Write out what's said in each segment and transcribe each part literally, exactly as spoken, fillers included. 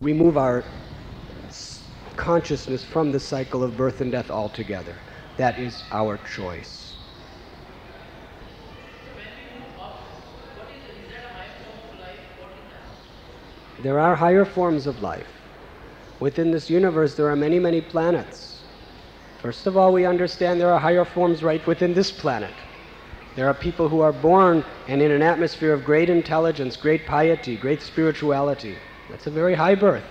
remove our consciousness from the cycle of birth and death altogether. That is our choice. There are higher forms of life. Within this universe there are many, many planets. First of all, we understand there are higher forms right within this planet. There are people who are born and in an atmosphere of great intelligence, great piety, great spirituality. That's a very high birth.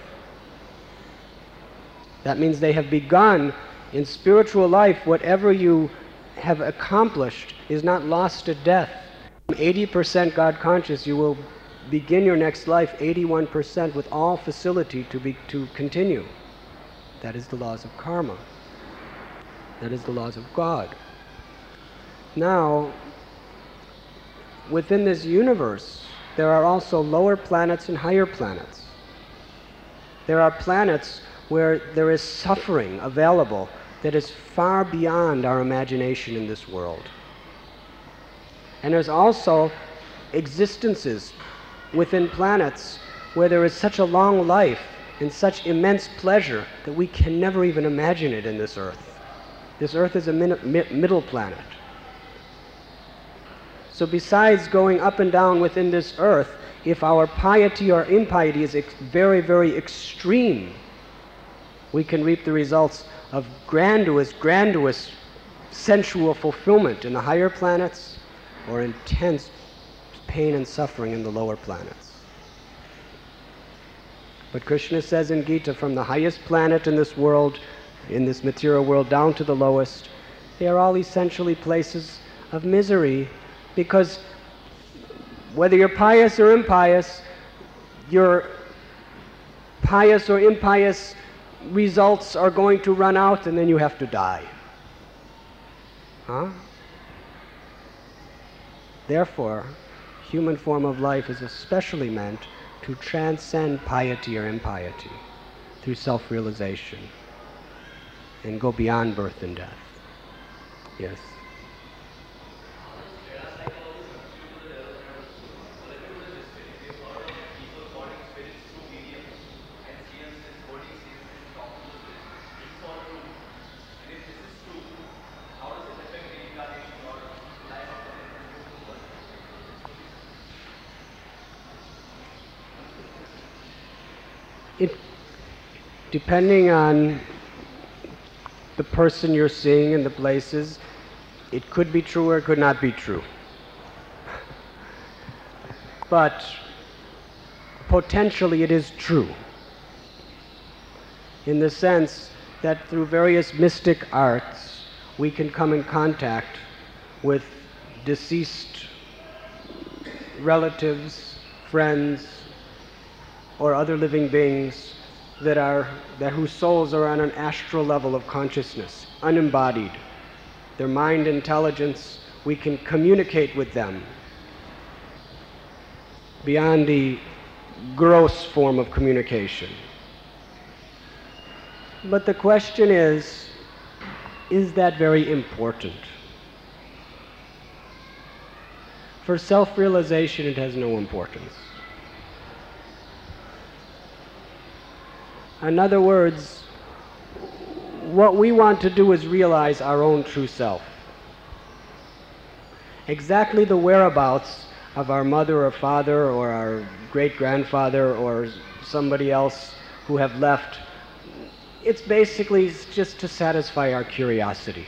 That means they have begun in spiritual life. Whatever you have accomplished is not lost at death. eighty percent God conscious, you will begin your next life eighty-one percent with all facility to be to continue. That is the laws of karma. That is the laws of God. Now, within this universe, there are also lower planets and higher planets. There are planets where there is suffering available that is far beyond our imagination in this world. And there's also existences within planets where there is such a long life and such immense pleasure that we can never even imagine it in this earth. This earth is a min mi middle planet. So besides going up and down within this earth, if our piety or impiety is ex very, very extreme, we can reap the results of grandiose, grandiose sensual fulfillment in the higher planets or intense pain and suffering in the lower planets. But Krishna says in Gita, from the highest planet in this world, in this material world, down to the lowest, they are all essentially places of misery, because whether you're pious or impious, your pious or impious results are going to run out and then you have to die. Huh? Therefore, human form of life is especially meant to transcend piety or impiety through self-realization and go beyond birth and death. Yes. It, depending on the person you're seeing and the places, it could be true or it could not be true. But potentially it is true, in the sense that through various mystic arts we can come in contact with deceased relatives, friends, or other living beings that are that whose souls are on an astral level of consciousness, unembodied. Their mind intelligence, we can communicate with them beyond the gross form of communication. But the question is, is that very important? For self-realization, it has no importance. In other words, what we want to do is realize our own true self. Exactly the whereabouts of our mother or father or our great-grandfather or somebody else who have left, it's basically just to satisfy our curiosity.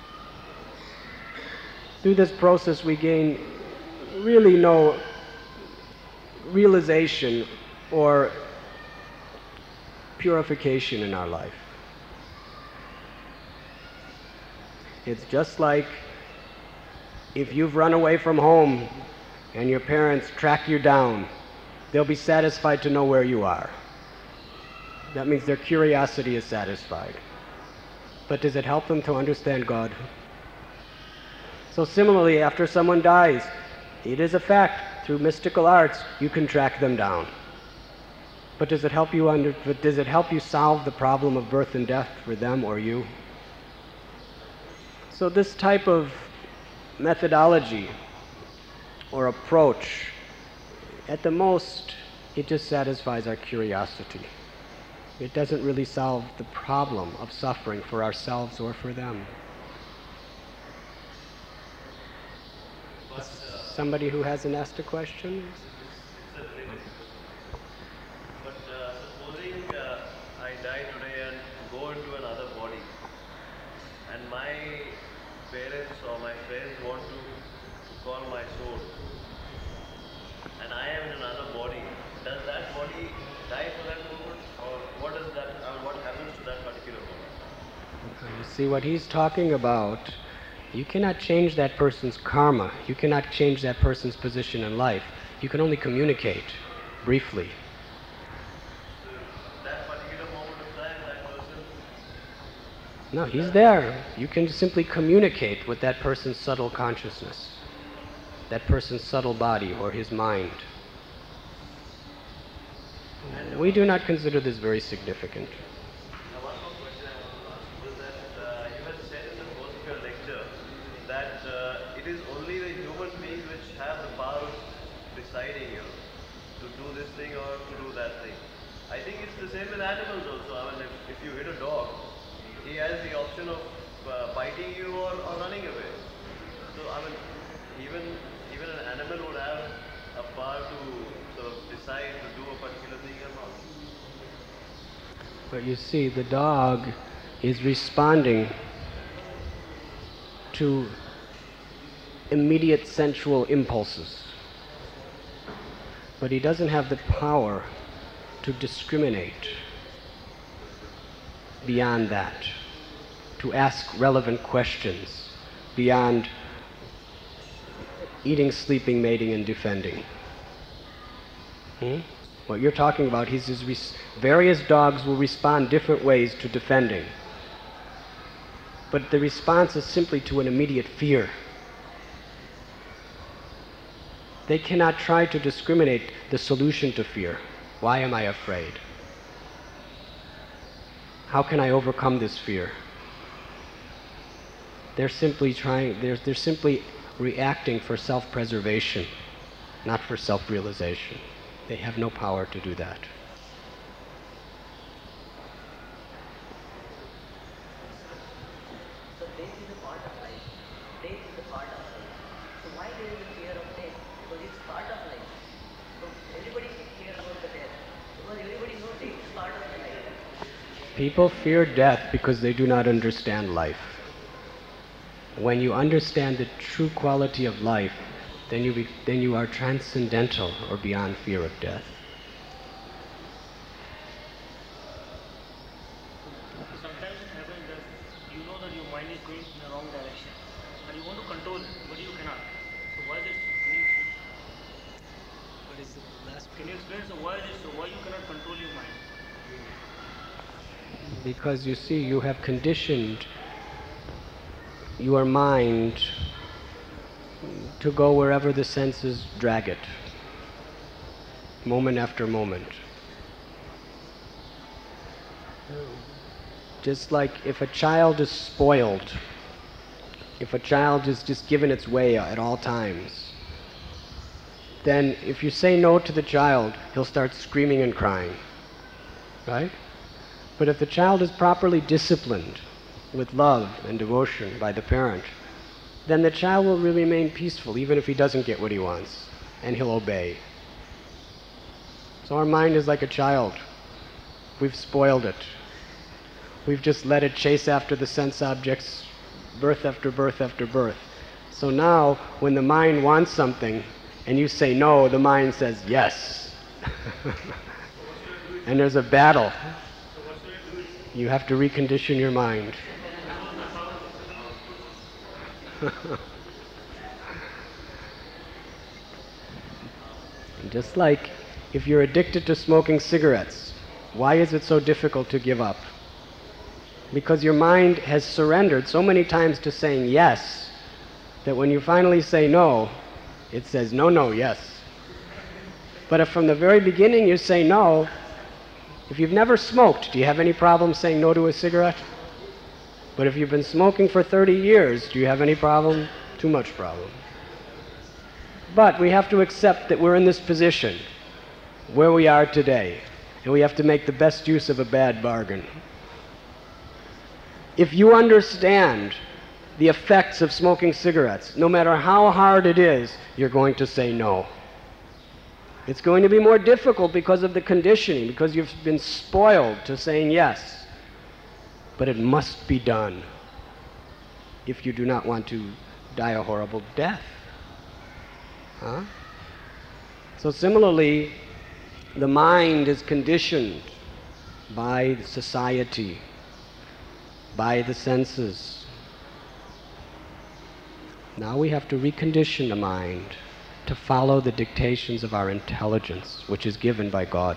Through this process we gain really no realization or purification in our life. It's just like if you've run away from home and your parents track you down, they'll be satisfied to know where you are. That means their curiosity is satisfied. But does it help them to understand God? So similarly, after someone dies, it is a fact, through mystical arts, you can track them down. But does it help you under, but does it help you solve the problem of birth and death for them or you? So this type of methodology or approach, at the most, it just satisfies our curiosity. It doesn't really solve the problem of suffering for ourselves or for them. But, uh, Somebody who hasn't asked a question? but uh, supposing uh, I die today and go into another body, and my parents or my friends want to call my soul, and I am in another body, does that body die for that moment, or what does that? Uh, what happens to that particular moment? You see, what he's talking about, you cannot change that person's karma. You cannot change that person's position in life. You can only communicate briefly. So that particular moment of time, that person. No, he's there. You can simply communicate with that person's subtle consciousness, that person's subtle body or his mind. We do not consider this very significant. Now, one more question I want to ask was that uh, you had said in the course of your lecture that uh, it is only the human beings which have the power of deciding, you know, to do this thing or to do that thing. I think it's the same with animals also. I mean, if, if you hit a dog, he has the option of uh, biting you or, or running away. So, I mean, even even an animal would have a power to sort of decide to do a particular thing or not. But you see, the dog is responding to immediate sensual impulses. But he doesn't have the power to discriminate beyond that, to ask relevant questions beyond eating, sleeping, mating, and defending. Hmm? What you're talking about, he's, his res- various dogs will respond different ways to defending. But the response is simply to an immediate fear. They cannot try to discriminate the solution to fear. Why am I afraid? How can I overcome this fear? They're simply trying, they're, they're simply reacting for self-preservation, not for self-realization. They have no power to do that. So death is a part of life. Death is a part of life. So why there is a fear of death? Because it's part of life. So everybody should fear about the death. Because everybody knows death is part of the life. People fear death because they do not understand life. When you understand the true quality of life, then you, be, then you are transcendental or beyond fear of death. Sometimes it happens that you know that your mind is going in the wrong direction, and you want to control it, but you cannot. So why this? Can you, What is the last? can you explain? So why this? So why you cannot control your mind? Because you see, you have conditioned your mind to go wherever the senses drag it, moment after moment. Just like if a child is spoiled, if a child is just given its way at all times, then if you say no to the child, he'll start screaming and crying, right? But if the child is properly disciplined with love and devotion by the parent, then the child will really remain peaceful even if he doesn't get what he wants, and he'll obey. So our mind is like a child. We've spoiled it. We've just let it chase after the sense objects birth after birth after birth. So now when the mind wants something and you say no, the mind says yes. And there's a battle. You have to recondition your mind. Just like if you're addicted to smoking cigarettes, why is it so difficult to give up? Because your mind has surrendered so many times to saying yes that when you finally say no, it says no, no, yes. But if from the very beginning you say no, if you've never smoked, do you have any problem saying no to a cigarette? But if you've been smoking for thirty years, do you have any problem? Too much problem. But we have to accept that we're in this position where we are today. and we have to make the best use of a bad bargain. If you understand the effects of smoking cigarettes, no matter how hard it is, you're going to say no. It's going to be more difficult because of the conditioning, because you've been spoiled to saying yes. But it must be done if you do not want to die a horrible death. Huh? So similarly, the mind is conditioned by society, by the senses. Now we have to recondition the mind to follow the dictations of our intelligence, which is given by God.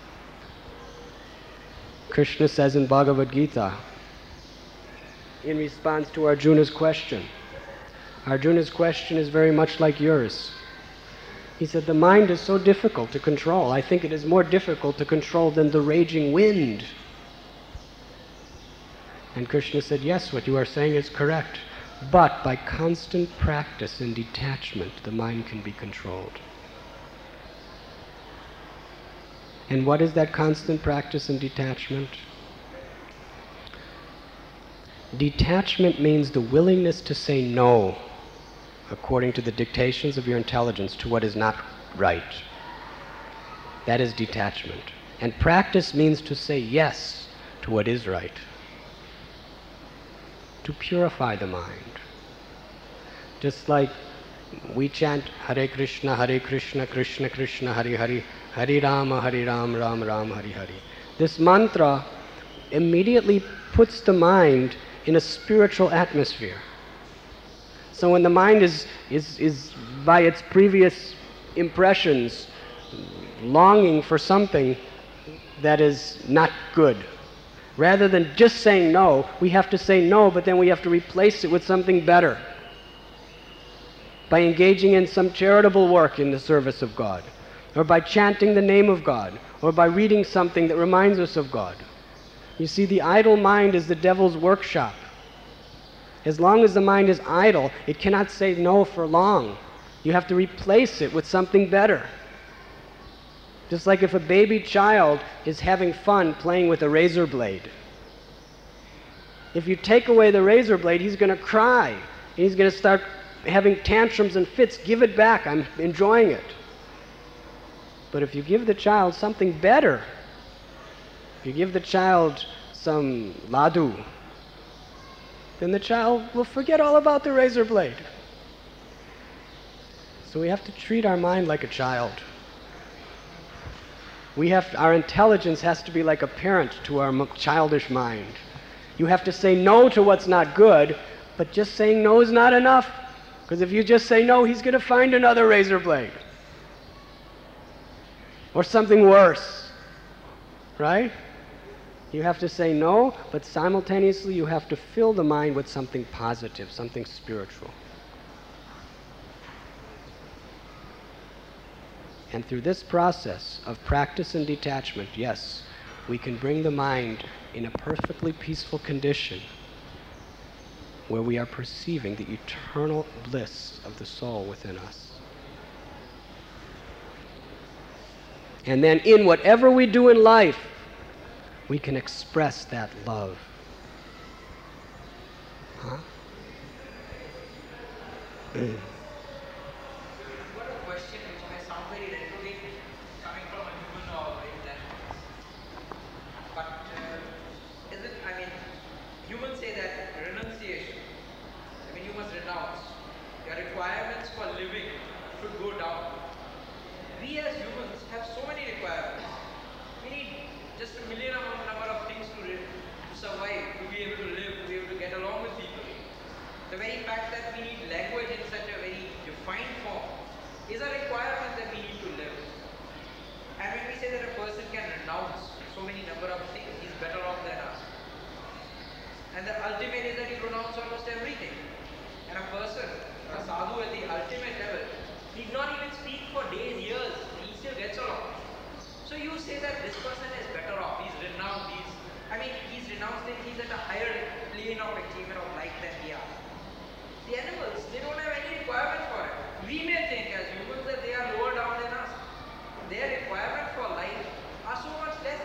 Krishna says in Bhagavad Gita, in response to Arjuna's question, Arjuna's question is very much like yours. He said, the mind is so difficult to control. I think it is more difficult to control than the raging wind. And Krishna said, yes, what you are saying is correct. But by constant practice and detachment, the mind can be controlled. And what is that constant practice and detachment? Detachment means the willingness to say no, according to the dictations of your intelligence, to what is not right. That is detachment. And practice means to say yes to what is right, to purify the mind. Just like we chant Hare Krishna, Hare Krishna, Krishna Krishna, Hare Hare, Hare Rama, Hare Ram, Ram Ram, Hare Hare. This mantra immediately puts the mind in a spiritual atmosphere. So when the mind is, is, is by its previous impressions longing for something that is not good, rather than just saying no, we have to say no, but then we have to replace it with something better by engaging in some charitable work in the service of God, or by chanting the name of God, or by reading something that reminds us of God. You see, the idle mind is the devil's workshop. As long as the mind is idle, it cannot say no for long. You have to replace it with something better. Just like if a baby child is having fun playing with a razor blade. If you take away the razor blade, he's going to cry. And he's going to start having tantrums and fits. Give it back. I'm enjoying it. But if you give the child something better, if you give the child some laddu, then the child will forget all about the razor blade. So we have to treat our mind like a child. We have, our intelligence has to be like a parent to our childish mind. You have to say no to what's not good, but just saying no is not enough. Because if you just say no, he's going to find another razor blade. Or something worse. Right? You have to say no, but simultaneously you have to fill the mind with something positive, something spiritual. And through this process of practice and detachment, yes, we can bring the mind in a perfectly peaceful condition where we are perceiving the eternal bliss of the soul within us. And then in whatever we do in life, we can express that love. Huh? Mm. What a question which may sound very retrograde coming from a human or intelligence. But uh, is it, I mean, humans say that renunciation, I mean, you must renounce. Your requirements for living should go down. We as humans have so many requirements. We need just a million amount number of things to, live, to survive, to be able to live, to be able to get along with people. The very fact that we need language in such a very defined form is a requirement that we need to live. And when we say that a person can renounce so many number of things, he's better off than us. And the ultimate is that he renounces almost everything. And a person, a sadhu at the ultimate level, need not even speak for days, years, he still gets along. So you say that this person is better off, he's renounced, he's, I mean, he's renounced it, he's at a higher plane of achievement of life than we are. The animals, they don't have any requirement for it. We may think as humans that they are lower down than us. Their requirement for life are so much less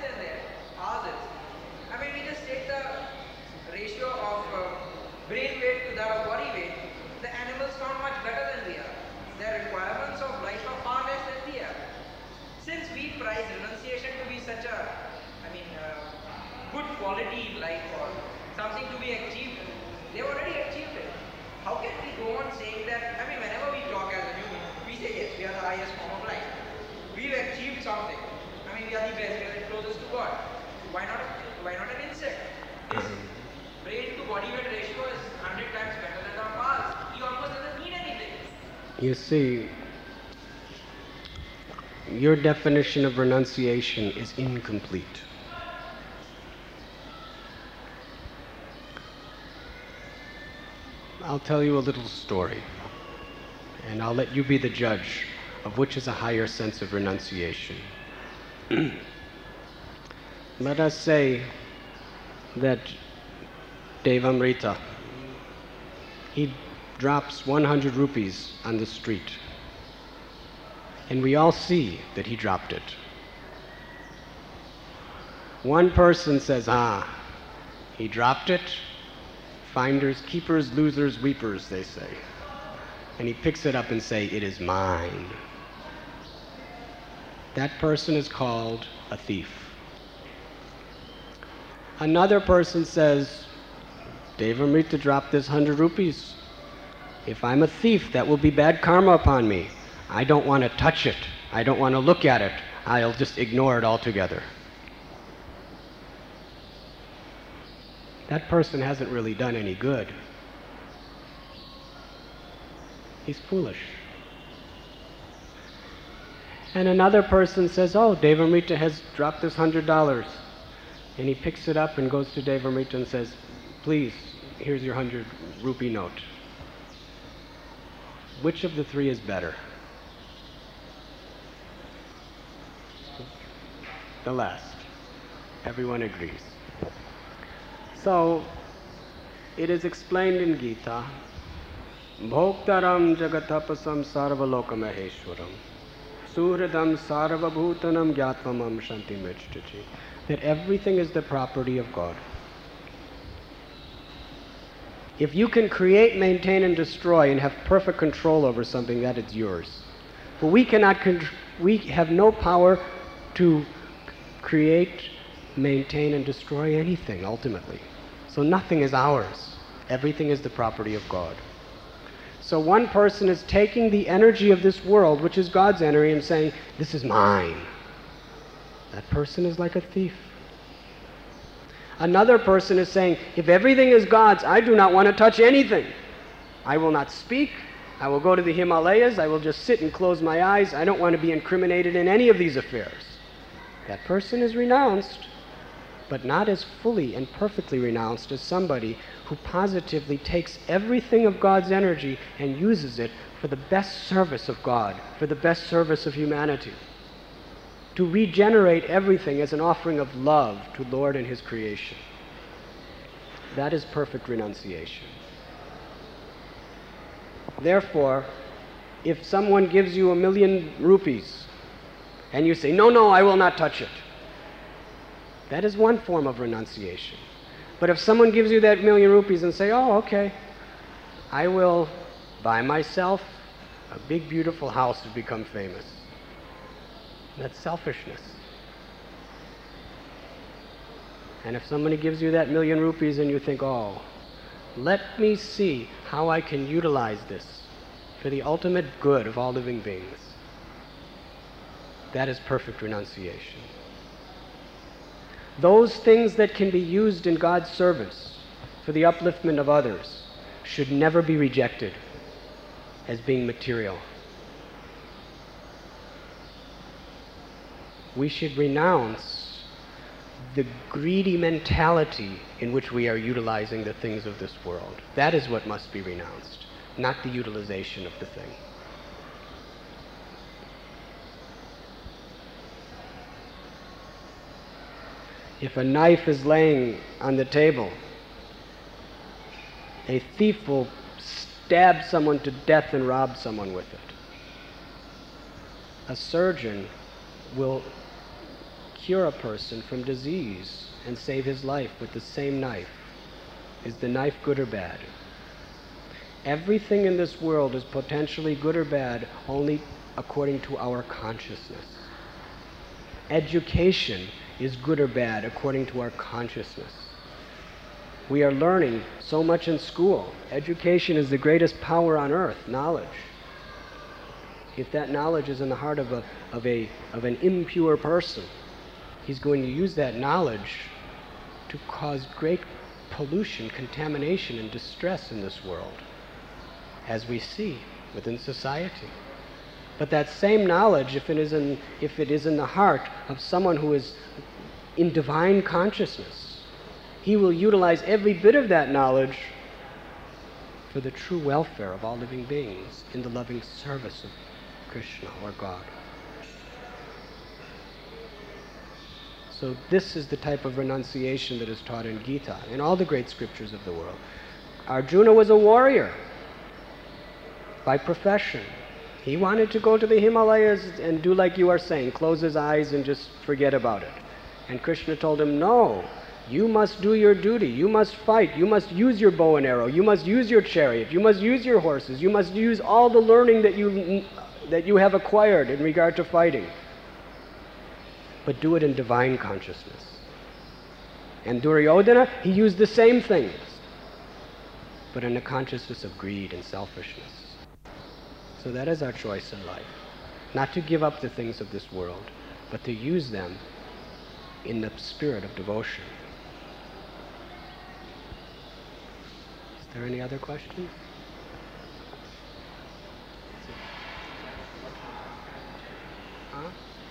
You see, your definition of renunciation is incomplete. I'll tell you a little story, and I'll let you be the judge of which is a higher sense of renunciation. Let us say that Devamrita, he drops one hundred rupees on the street, and we all see that he dropped it. One person says, ah, he dropped it. Finders, keepers, losers, weepers, they say. And he picks it up and say, it is mine. That person is called a thief. Another person says, Devamrita dropped this hundred rupees. If I'm a thief, that will be bad karma upon me. I don't want to touch it. I don't want to look at it. I'll just ignore it altogether. That person hasn't really done any good. He's foolish. And another person says, oh, Devamrita has dropped this hundred dollars. And he picks it up and goes to Devamrita and says, please, here's your hundred rupee note. Which of the three is better? The last. Everyone agrees. So, it is explained in Gita, Bhoktaram jagatapasam sarvaloka maheshwaram suhridam sarvabhutanam gyatmamam shanti mrichtachi, that everything is the property of God. If you can create, maintain, and destroy and have perfect control over something, that is yours. But we cannot, con- we have no power to create, maintain, and destroy anything, ultimately. So nothing is ours. Everything is the property of God. So one person is taking the energy of this world, which is God's energy, and saying, this is mine. That person is like a thief. Another person is saying, if everything is God's, I do not want to touch anything. I will not speak. I will go to the Himalayas. I will just sit and close my eyes. I don't want to be incriminated in any of these affairs. That person is renounced, but not as fully and perfectly renounced as somebody who positively takes everything of God's energy and uses it for the best service of God, for the best service of humanity, to regenerate everything as an offering of love to Lord and His creation. That is perfect renunciation. Therefore, if someone gives you a million rupees and you say, no, no, I will not touch it, that is one form of renunciation. But if someone gives you that million rupees and say, oh, okay, I will buy myself a big, beautiful house to become famous, that's selfishness. And if somebody gives you that million rupees and you think, oh, let me see how I can utilize this for the ultimate good of all living beings, that is perfect renunciation. Those things that can be used in God's service for the upliftment of others should never be rejected as being material. We should renounce the greedy mentality in which we are utilizing the things of this world. That is what must be renounced, not the utilization of the thing. If a knife is laying on the table, a thief will stab someone to death and rob someone with it. A surgeon will cure a person from disease and save his life with the same knife. Is the knife good or bad? Everything in this world is potentially good or bad only according to our consciousness. Education is good or bad according to our consciousness. We are learning so much in school. Education is the greatest power on earth, knowledge. If that knowledge is in the heart of a of a of an impure person, he's going to use that knowledge to cause great pollution, contamination, and distress in this world, as we see. within society. But that same knowledge, if it is in, if it is in the heart of someone who is in divine consciousness, he will utilize every bit of that knowledge for the true welfare of all living beings in the loving service of Krishna or God. So this is the type of renunciation that is taught in Gita, in all the great scriptures of the world. Arjuna was a warrior by profession. He wanted to go to the Himalayas and do like you are saying, close his eyes and just forget about it. And Krishna told him, no, you must do your duty, you must fight, you must use your bow and arrow, you must use your chariot, you must use your horses, you must use all the learning that you, that you have acquired in regard to fighting. But do it in divine consciousness. And Duryodhana, he used the same things, but in the consciousness of greed and selfishness. So that is our choice in life. Not to give up the things of this world, but to use them in the spirit of devotion. Is there any other questions? Huh?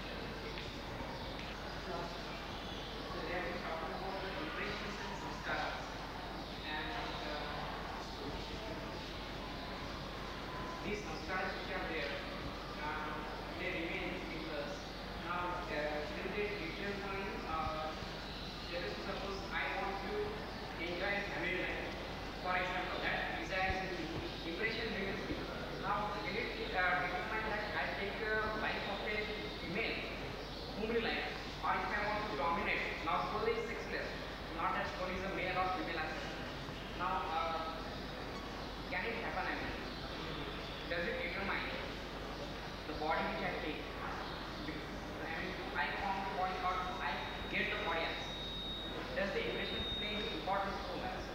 These samskaras which are there, uh, they remain with us. Now, uh, will they determine, uh, let us suppose I want to enjoy family life. For example, that desires in me, impression remains with us. Now, will it uh, determine that I take a life of a female, homely life, or if I want to dominate, now suppose it's sexless, not that suppose is a male or female aspect. Now, uh, can it happen? I mean, does it determine the body which I take? I mean, I form the body or I get the body as? Does the impression play an important role as?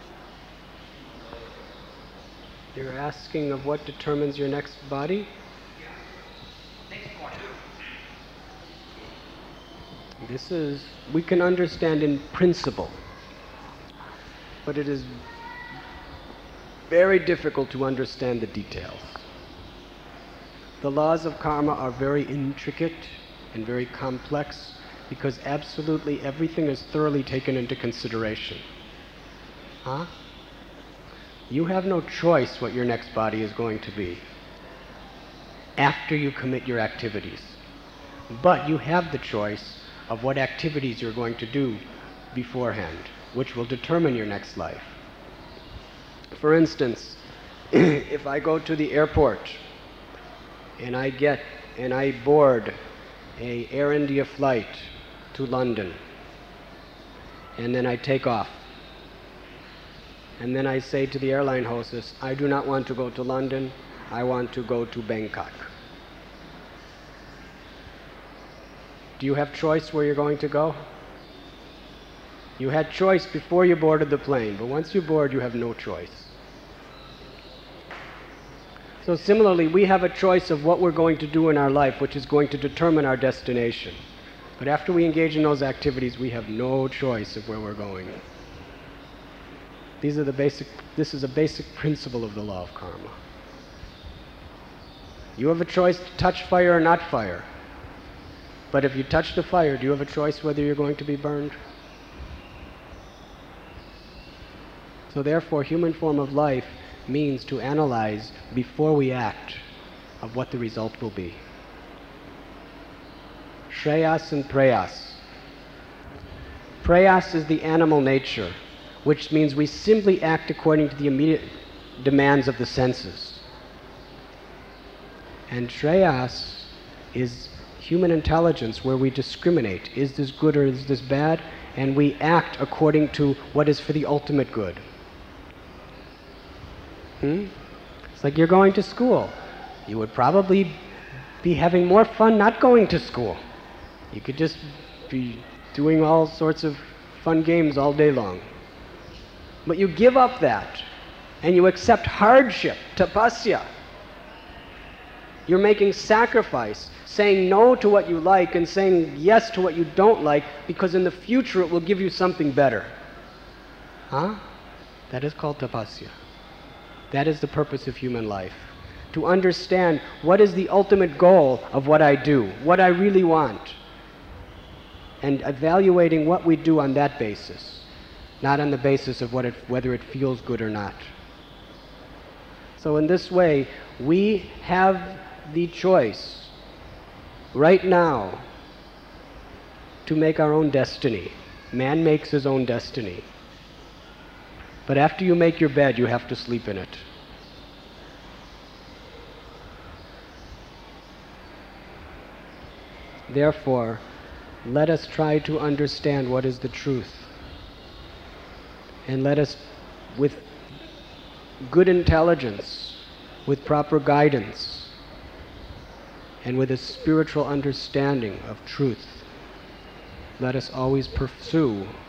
You're asking of what determines your next body? Yeah. Next body. This is, we can understand in principle, but it is very difficult to understand the details. The laws of karma are very intricate and very complex because absolutely everything is thoroughly taken into consideration. Huh? You have no choice what your next body is going to be after you commit your activities. But you have the choice of what activities you're going to do beforehand, which will determine your next life. For instance, if I go to the airport and I get and I board a Air India flight to London, and then I take off, and then I say to the airline hostess, I do not want to go to London, I want to go to Bangkok. Do you have choice where you're going to go? You had choice before you boarded the plane, but once you board, you have no choice. So similarly, we have a choice of what we're going to do in our life, which is going to determine our destination. But after we engage in those activities, we have no choice of where we're going. These are the basic, this is a basic principle of the law of karma. You have a choice to touch fire or not fire. But if you touch the fire, do you have a choice whether you're going to be burned? So therefore, human form of life means to analyze before we act of what the result will be. Shreyas and prayas. Prayas is the animal nature, which means we simply act according to the immediate demands of the senses. And shreyas is human intelligence, where we discriminate, is this good or is this bad, and we act according to what is for the ultimate good. Hmm? It's like you're going to school. You would probably be having more fun not going to school. You could just be doing all sorts of fun games all day long. But you give up that, and you accept hardship, tapasya. You're making sacrifice, saying no to what you like and saying yes to what you don't like, because in the future it will give you something better. Huh? That is called tapasya. That is the purpose of human life. to understand what is the ultimate goal of what I do, what I really want, and evaluating what we do on that basis, not on the basis of what it, whether it feels good or not. So in this way, we have the choice right now to make our own destiny. Man makes his own destiny. But after you make your bed, you have to sleep in it. Therefore, let us try to understand what is the truth. And let us, with good intelligence, with proper guidance, and with a spiritual understanding of truth, let us always pursue